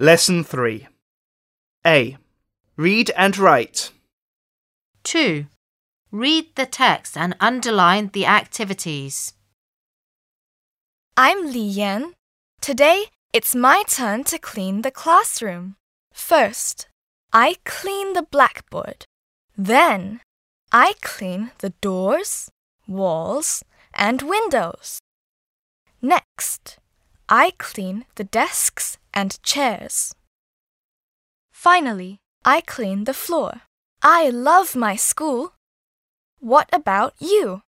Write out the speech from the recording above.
Lesson 3. A. Read and write. 2. Read the text and underline the activities. I'm Li Yan. Today, it's my turn to clean the classroom. First, I clean the blackboard. Then, I clean the doors, walls, and windows. Next, I clean the desks and chairs. Finally, I clean the floor. I love my school. What about you?